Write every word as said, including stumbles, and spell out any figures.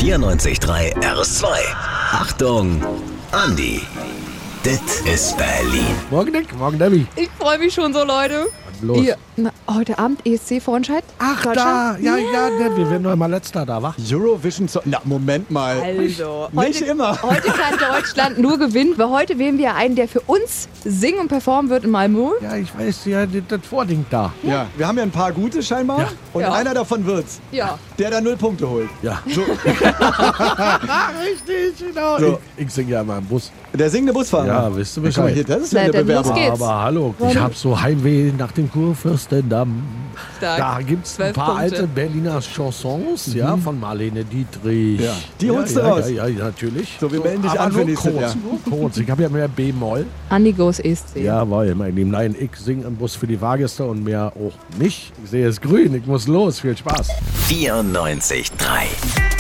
vierundneunzig Komma drei R S zwei. Achtung, Andi, dit ist Berlin. Morgen Nick, morgen Debbie. Ich freue mich schon so, Leute. Los. Ihr, na, heute Abend E S C-Vorentscheid. Ach, da, ja, ja, ja, wir werden doch immer letzter da, wa? Eurovision Song. Na, Moment mal. Also, Nicht heute, immer. Heute kann Deutschland nur gewinnen, weil heute wählen wir einen, der für uns singen und performen wird in Malmö. Ja, ich weiß, ja, das, das Vording da. Ja, wir haben ja ein paar gute scheinbar. Ja. Und Ja. einer davon wird's. Ja. Der da null Punkte holt. Ja. So, Richtig, genau. So. Ich, ich singe ja immer im Bus. der singende Busfahrer. Ja, wisst ihr Ja, guck mal hier, Bescheid. das ist ja Na, eine dann los Bewerbung. geht's. Aber hallo, ich hab so Heimweh nach dem Kurfürstendamm. Stark. Da gibt's ein Zwölf paar Punkte. alte Berliner Chansons, ja, von Marlene Dietrich. Ja, die holst ja, du ja, raus. Ja, ja, natürlich. So, wir melden dich aber an für nur nächstes kurz, Jahr. nur kurz. Ich habe ja mehr B-Moll. Andi goes E S C. Jawohl, mein Lieben. Nein, ich singe im Bus für die Fahrgäste und mehr auch nicht. Ich sehe es grün, ich muss los. Viel Spaß. vierundneunzig Komma drei